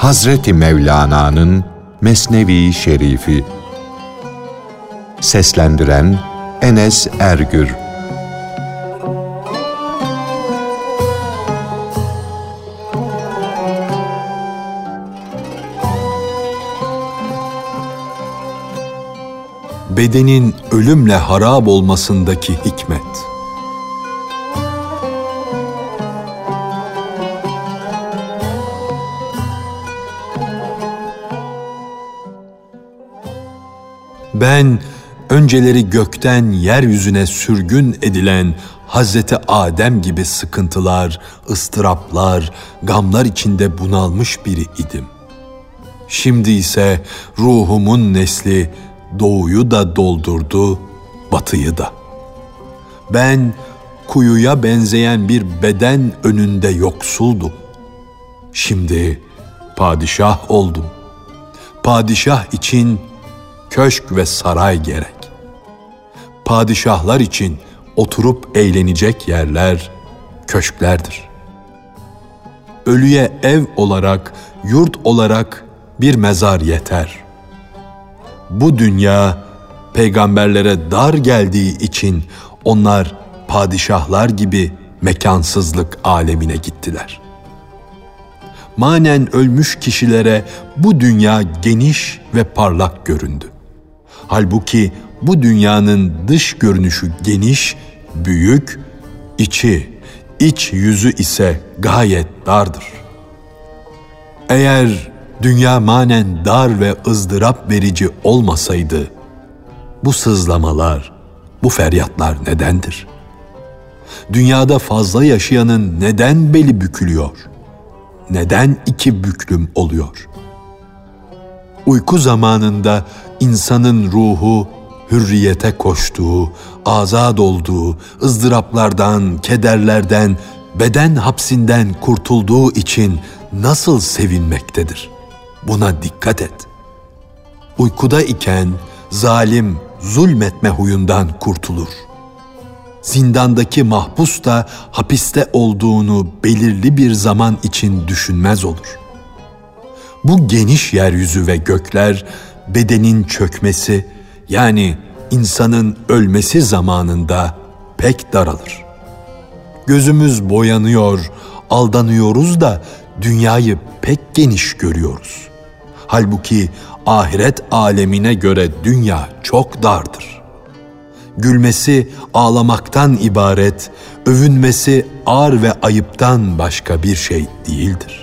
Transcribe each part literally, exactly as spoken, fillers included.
Hazreti Mevlana'nın Mesnevi Şerifi. Seslendiren Enes Ergür. Bedenin ölümle harap olmasındaki hikmet. Ben önceleri gökten yeryüzüne sürgün edilen Hazreti Adem gibi sıkıntılar, ıstıraplar, gamlar içinde bunalmış biri idim. Şimdi ise ruhumun nesli doğuyu da doldurdu, batıyı da. Ben kuyuya benzeyen bir beden önünde yoksuldum. Şimdi padişah oldum. Padişah için köşk ve saray gerek. Padişahlar için oturup eğlenecek yerler köşklerdir. Ölüye ev olarak, yurt olarak bir mezar yeter. Bu dünya peygamberlere dar geldiği için onlar padişahlar gibi mekansızlık alemine gittiler. Manen ölmüş kişilere bu dünya geniş ve parlak göründü. Halbuki bu dünyanın dış görünüşü geniş, büyük, içi, iç yüzü ise gayet dardır. Eğer dünya manen dar ve ızdırap verici olmasaydı, bu sızlamalar, bu feryatlar nedendir? Dünyada fazla yaşayanın neden beli bükülüyor? Neden iki büklüm oluyor? Uyku zamanında insanın ruhu hürriyete koştuğu, azad olduğu, ızdıraplardan, kederlerden, beden hapsinden kurtulduğu için nasıl sevinmektedir? Buna dikkat et. Uykuda iken zalim zulmetme huyundan kurtulur. Zindandaki mahpus da hapiste olduğunu belirli bir zaman için düşünmez olur. Bu geniş yeryüzü ve gökler bedenin çökmesi, yani insanın ölmesi zamanında pek daralır. Gözümüz boyanıyor, aldanıyoruz da dünyayı pek geniş görüyoruz. Halbuki ahiret alemine göre dünya çok dardır. Gülmesi ağlamaktan ibaret, övünmesi ar ve ayıptan başka bir şey değildir.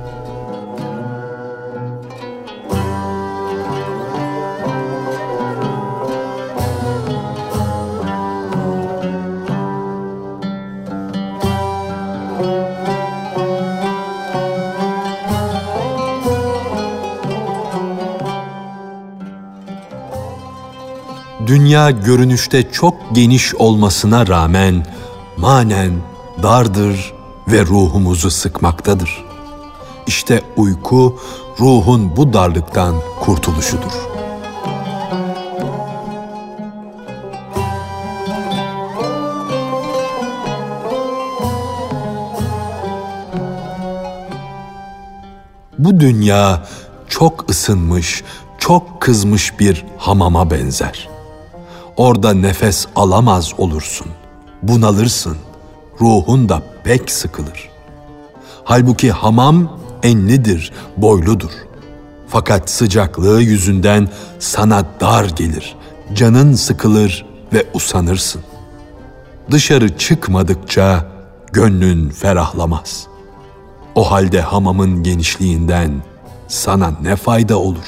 Dünya görünüşte çok geniş olmasına rağmen manen dardır ve ruhumuzu sıkmaktadır. İşte uyku ruhun bu darlıktan kurtuluşudur. Bu dünya çok ısınmış, çok kızmış bir hamama benzer. Orada nefes alamaz olursun, bunalırsın, ruhun da pek sıkılır. Halbuki hamam enlidir, boyludur. Fakat sıcaklığı yüzünden sana dar gelir, canın sıkılır ve usanırsın. Dışarı çıkmadıkça gönlün ferahlamaz. O halde hamamın genişliğinden sana ne fayda olur?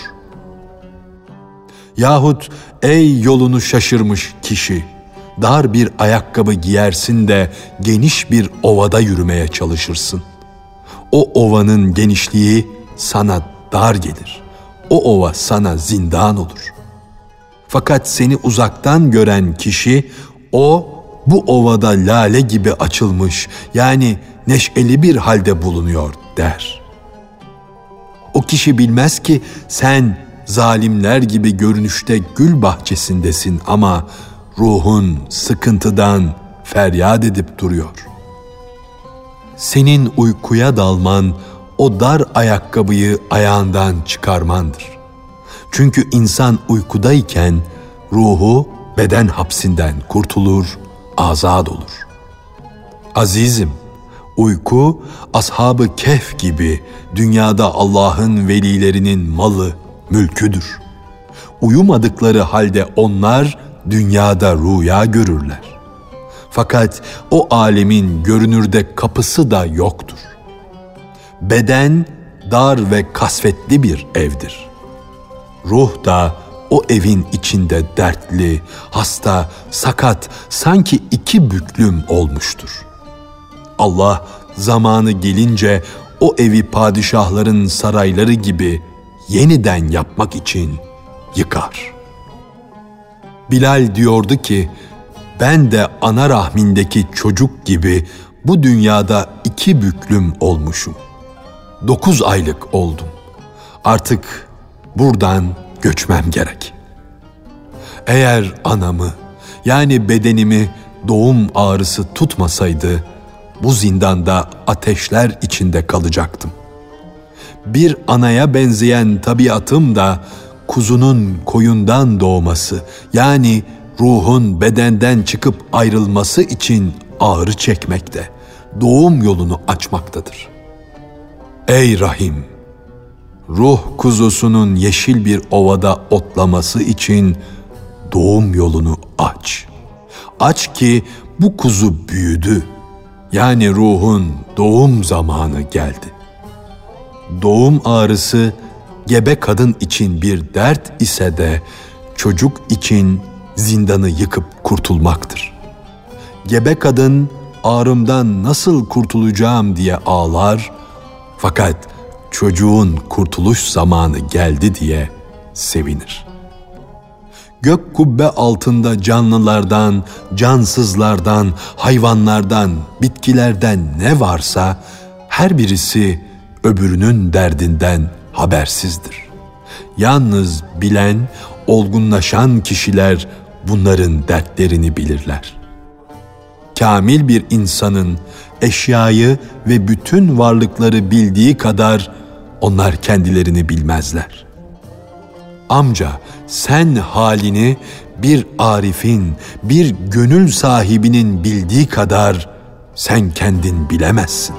Yahut ey yolunu şaşırmış kişi, dar bir ayakkabı giyersin de geniş bir ovada yürümeye çalışırsın. O ovanın genişliği sana dar gelir. O ova sana zindan olur. Fakat seni uzaktan gören kişi, o bu ovada lale gibi açılmış, yani neşeli bir halde bulunuyor der. O kişi bilmez ki sen zalimler gibi görünüşte gül bahçesindesin ama ruhun sıkıntıdan feryat edip duruyor. Senin uykuya dalman o dar ayakkabıyı ayağından çıkarmandır. Çünkü insan uykudayken ruhu beden hapsinden kurtulur, azad olur. Azizim, uyku ashab-ı kehf gibi dünyada Allah'ın velilerinin malı, mülküdür. Uyumadıkları halde onlar dünyada rüya görürler. Fakat o alemin görünürde kapısı da yoktur. Beden dar ve kasvetli bir evdir. Ruh da o evin içinde dertli, hasta, sakat, sanki iki büklüm olmuştur. Allah zamanı gelince o evi padişahların sarayları gibi yeniden yapmak için yıkar. Bilal diyordu ki, ben de ana rahmindeki çocuk gibi bu dünyada iki büklüm olmuşum. Dokuz aylık oldum. Artık buradan göçmem gerek. Eğer anamı, yani bedenimi doğum ağrısı tutmasaydı, bu zindanda ateşler içinde kalacaktım. Bir anaya benzeyen tabiatım da kuzunun koyundan doğması, yani ruhun bedenden çıkıp ayrılması için ağrı çekmekte, doğum yolunu açmaktadır. Ey Rahim! Ruh kuzusunun yeşil bir ovada otlaması için doğum yolunu aç. Aç ki bu kuzu büyüdü. Yani ruhun doğum zamanı geldi. Doğum ağrısı gebe kadın için bir dert ise de çocuk için zindanı yıkıp kurtulmaktır. Gebe kadın ağrımdan nasıl kurtulacağım diye ağlar, fakat çocuğun kurtuluş zamanı geldi diye sevinir. Gök kubbe altında canlılardan, cansızlardan, hayvanlardan, bitkilerden ne varsa her birisi öbürünün derdinden habersizdir. Yalnız bilen, olgunlaşan kişiler bunların dertlerini bilirler. Kamil bir insanın eşyayı ve bütün varlıkları bildiği kadar onlar kendilerini bilmezler. Amca, sen halini bir arifin, bir gönül sahibinin bildiği kadar sen kendin bilemezsin.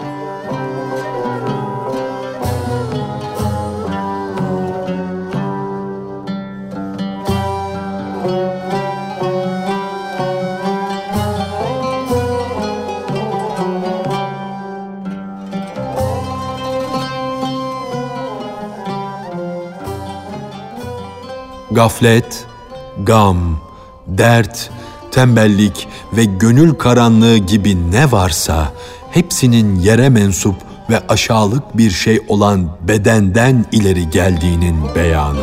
Gaflet, gam, dert, tembellik ve gönül karanlığı gibi ne varsa hepsinin yere mensup ve aşağılık bir şey olan bedenden ileri geldiğinin beyanı.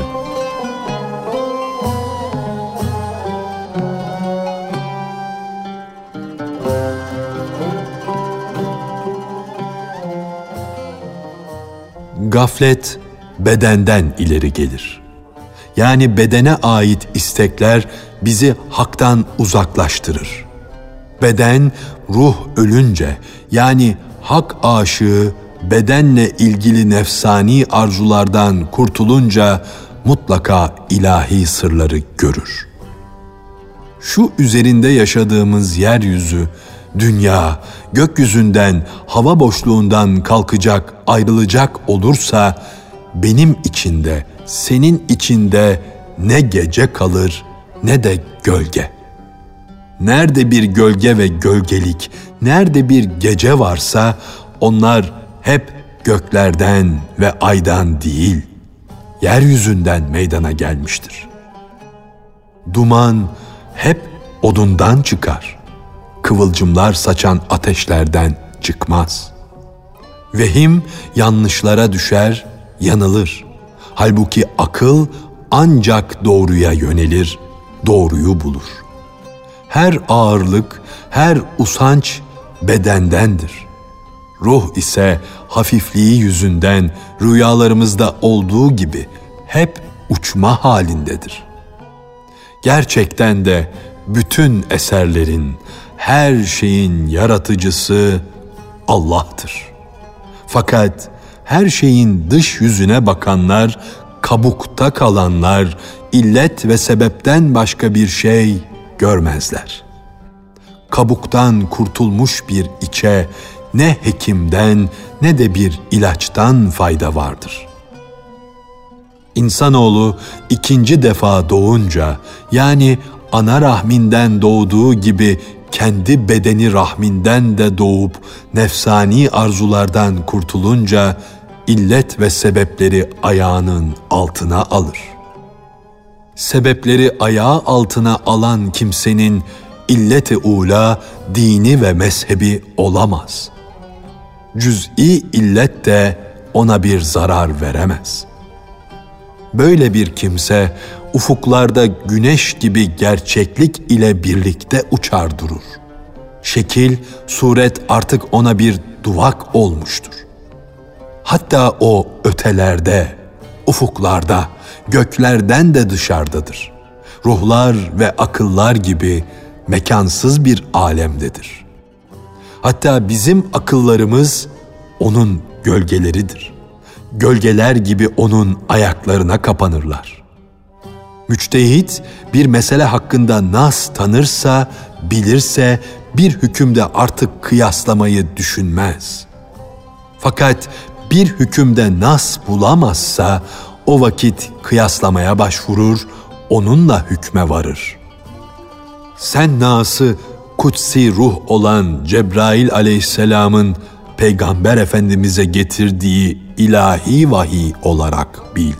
Gaflet bedenden ileri gelir. Yani bedene ait istekler bizi haktan uzaklaştırır. Beden, ruh ölünce, yani hak aşığı bedenle ilgili nefsani arzulardan kurtulunca mutlaka ilahi sırları görür. Şu üzerinde yaşadığımız yeryüzü, dünya, gökyüzünden, hava boşluğundan kalkacak, ayrılacak olursa, benim içinde, senin içinde ne gece kalır ne de gölge. Nerede bir gölge ve gölgelik, nerede bir gece varsa onlar hep göklerden ve aydan değil, yeryüzünden meydana gelmiştir. Duman hep odundan çıkar, kıvılcımlar saçan ateşlerden çıkmaz. Vehim yanlışlara düşer, yanılır. Halbuki akıl ancak doğruya yönelir, doğruyu bulur. Her ağırlık, her usanç bedendendir. Ruh ise hafifliği yüzünden rüyalarımızda olduğu gibi hep uçma halindedir. Gerçekten de bütün eserlerin, her şeyin yaratıcısı Allah'tır. Fakat her şeyin dış yüzüne bakanlar, kabukta kalanlar, illet ve sebepten başka bir şey görmezler. Kabuktan kurtulmuş bir içe ne hekimden ne de bir ilaçtan fayda vardır. İnsanoğlu ikinci defa doğunca, yani ana rahminden doğduğu gibi kendi bedeni rahminden de doğup nefsani arzulardan kurtulunca illet ve sebepleri ayağının altına alır. Sebepleri ayağı altına alan kimsenin illet-i ula, dini ve mezhebi olamaz. Cüz'i illet de ona bir zarar veremez. Böyle bir kimse ufuklarda güneş gibi gerçeklik ile birlikte uçar durur. Şekil, suret artık ona bir duvak olmuştur. Hatta o ötelerde, ufuklarda, göklerden de dışarıdadır. Ruhlar ve akıllar gibi mekansız bir alemdedir. Hatta bizim akıllarımız onun gölgeleridir. Gölgeler gibi onun ayaklarına kapanırlar. Müçtehit bir mesele hakkında nas tanırsa, bilirse bir hükümde artık kıyaslamayı düşünmez. Fakat bir hükümde nas bulamazsa o vakit kıyaslamaya başvurur, onunla hükme varır. Sen nası kutsi ruh olan Cebrail aleyhisselamın Peygamber Efendimiz'e getirdiği ilahi vahiy olarak bil.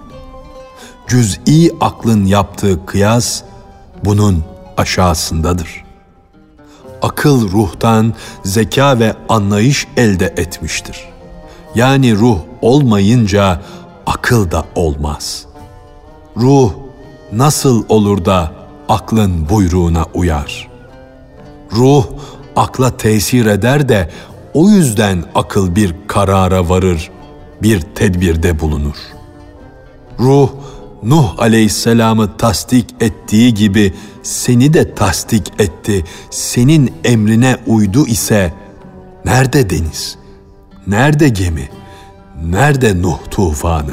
Cüz'i aklın yaptığı kıyas bunun aşağısındadır. Akıl ruhtan zeka ve anlayış elde etmiştir. Yani ruh olmayınca akıl da olmaz. Ruh nasıl olur da aklın buyruğuna uyar? Ruh akla tesir eder de o yüzden akıl bir karara varır, bir tedbirde bulunur. Ruh, Nuh aleyhisselamı tasdik ettiği gibi seni de tasdik etti, senin emrine uydu ise nerede deniz, nerede gemi, nerede Nuh tufanı?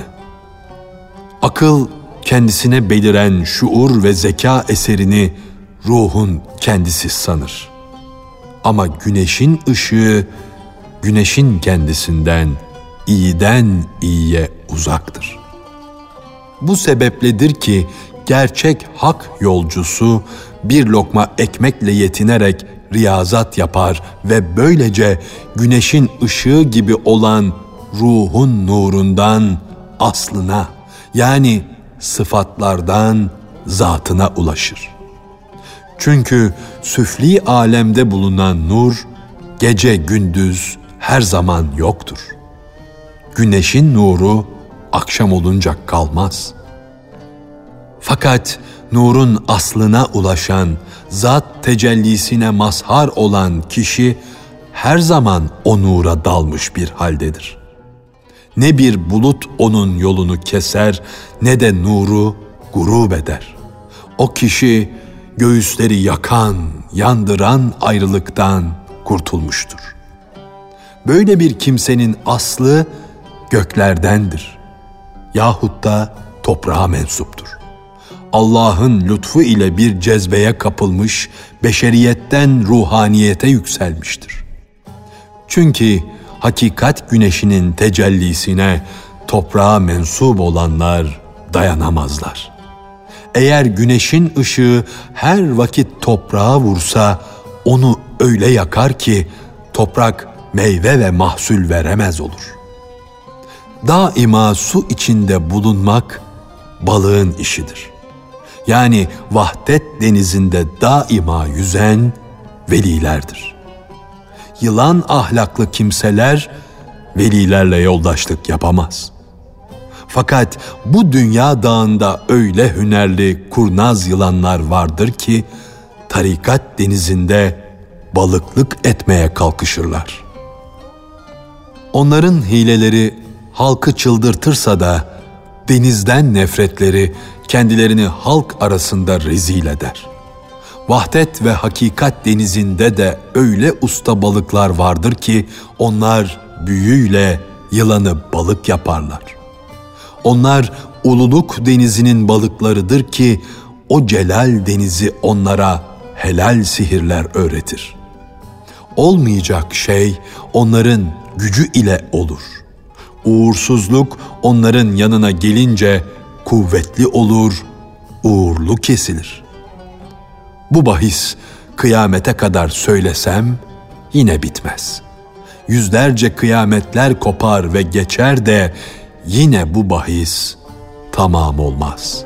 Akıl kendisine beliren şuur ve zeka eserini ruhun kendisi sanır. Ama güneşin ışığı, güneşin kendisinden, iyiden iyiye uzaktır. Bu sebepledir ki gerçek hak yolcusu bir lokma ekmekle yetinerek riyazat yapar ve böylece güneşin ışığı gibi olan ruhun nurundan aslına, yani sıfatlardan zatına ulaşır. Çünkü süfli alemde bulunan nur, gece gündüz her zaman yoktur. Güneşin nuru akşam olunca kalmaz. Fakat nurun aslına ulaşan, zat tecellisine mazhar olan kişi her zaman o nura dalmış bir haldedir. Ne bir bulut onun yolunu keser, ne de nuru gurub eder. O kişi göğüsleri yakan, yandıran ayrılıktan kurtulmuştur. Böyle bir kimsenin aslı göklerdendir yahut da toprağa mensuptur. Allah'ın lütfu ile bir cezbeye kapılmış, beşeriyetten ruhaniyete yükselmiştir. Çünkü hakikat güneşinin tecellisine toprağa mensup olanlar dayanamazlar. Eğer güneşin ışığı her vakit toprağa vursa, onu öyle yakar ki toprak meyve ve mahsul veremez olur. Daima su içinde bulunmak balığın işidir. Yani vahdet denizinde daima yüzen velilerdir. Yılan ahlaklı kimseler velilerle yoldaşlık yapamaz. Fakat bu dünya dağında öyle hünerli kurnaz yılanlar vardır ki tarikat denizinde balıklık etmeye kalkışırlar. Onların hileleri halkı çıldırtırsa da denizden nefretleri kendilerini halk arasında rezil eder. Vahdet ve hakikat denizinde de öyle usta balıklar vardır ki onlar büyüyle yılanı balık yaparlar. Onlar ululuk denizinin balıklarıdır ki o celal denizi onlara helal sihirler öğretir. Olmayacak şey onların gücü ile olur. Uğursuzluk onların yanına gelince kuvvetli olur, uğurlu kesilir. Bu bahis kıyamete kadar söylesem yine bitmez. Yüzlerce kıyametler kopar ve geçer de yine bu bahis tamam olmaz.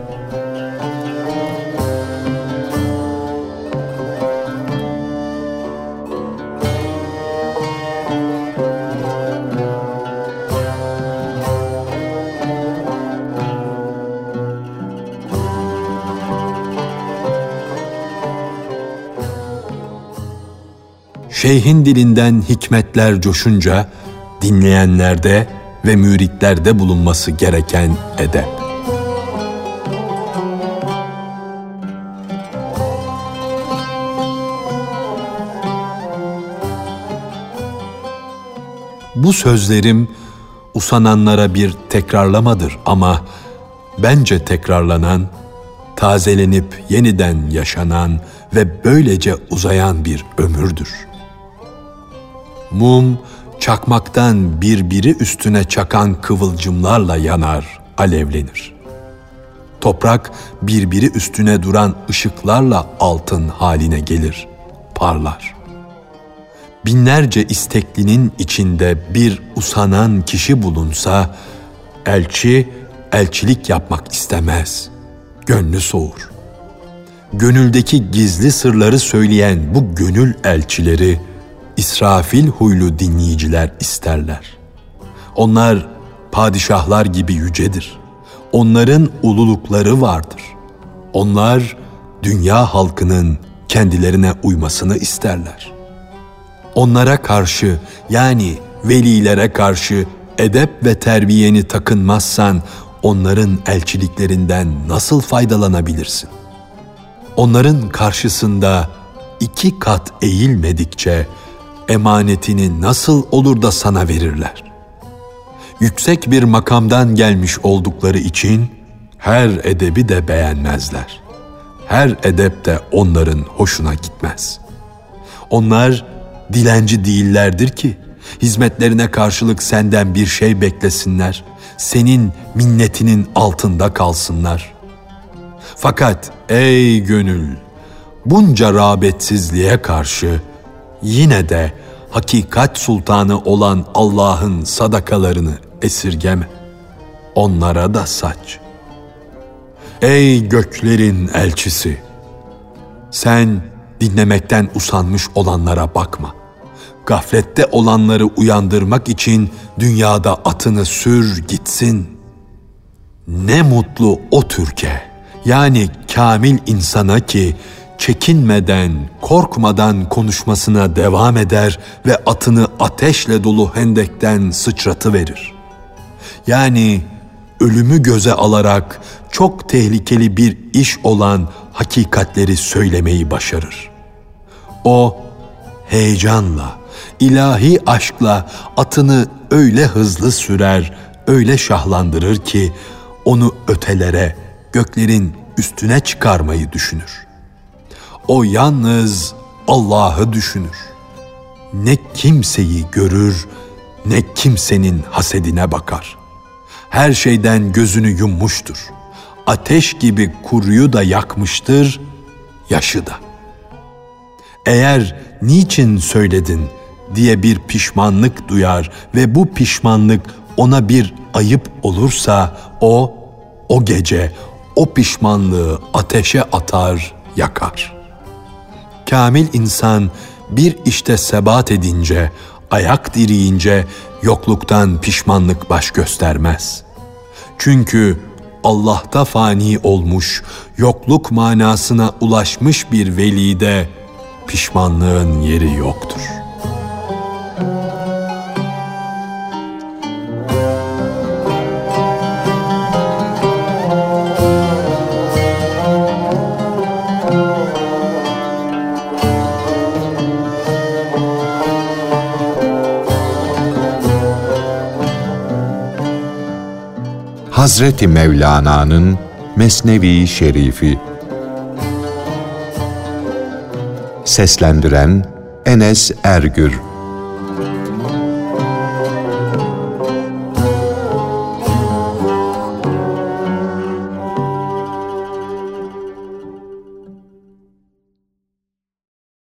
Şeyhin dilinden hikmetler coşunca dinleyenlerde ve müritlerde bulunması gereken edep. Bu sözlerim usananlara bir tekrarlamadır ama bence tekrarlanan, tazelenip yeniden yaşanan ve böylece uzayan bir ömürdür. Mum, çakmaktan birbiri üstüne çakan kıvılcımlarla yanar, alevlenir. Toprak, birbiri üstüne duran ışıklarla altın haline gelir, parlar. Binlerce isteklinin içinde bir usanan kişi bulunsa, elçi, elçilik yapmak istemez, gönlü soğur. Gönüldeki gizli sırları söyleyen bu gönül elçileri, İsrafil huylu dinleyiciler isterler. Onlar padişahlar gibi yücedir. Onların ululukları vardır. Onlar dünya halkının kendilerine uymasını isterler. Onlara karşı, yani velilere karşı edep ve terbiyeni takınmazsan onların elçiliklerinden nasıl faydalanabilirsin? Onların karşısında iki kat eğilmedikçe emanetini nasıl olur da sana verirler? Yüksek bir makamdan gelmiş oldukları için her edebi de beğenmezler. Her edep de onların hoşuna gitmez. Onlar dilenci değillerdir ki hizmetlerine karşılık senden bir şey beklesinler, senin minnetinin altında kalsınlar. Fakat ey gönül, bunca rağbetsizliğe karşı yine de hakikat sultanı olan Allah'ın sadakalarını esirgeme. Onlara da saç. Ey göklerin elçisi! Sen dinlemekten usanmış olanlara bakma. Gaflette olanları uyandırmak için dünyada atını sür gitsin. Ne mutlu o Türk'e, yani kamil insana ki çekinmeden, korkmadan konuşmasına devam eder ve atını ateşle dolu hendekten sıçratıverir. Yani ölümü göze alarak çok tehlikeli bir iş olan hakikatleri söylemeyi başarır. O heyecanla, ilahi aşkla atını öyle hızlı sürer, öyle şahlandırır ki onu ötelere, göklerin üstüne çıkarmayı düşünür. O yalnız Allah'ı düşünür. Ne kimseyi görür, ne kimsenin hasedine bakar. Her şeyden gözünü yummuştur. Ateş gibi kuruyu da yakmıştır, yaşı da. Eğer niçin söyledin diye bir pişmanlık duyar ve bu pişmanlık ona bir ayıp olursa o, o gece o pişmanlığı ateşe atar, yakar. Kamil insan bir işte sebat edince, ayak diriyince yokluktan pişmanlık baş göstermez. Çünkü Allah'ta fani olmuş, yokluk manasına ulaşmış bir velide pişmanlığın yeri yoktur. Hazreti Mevlana'nın Mesnevi Şerifi. Seslendiren Enes Ergür.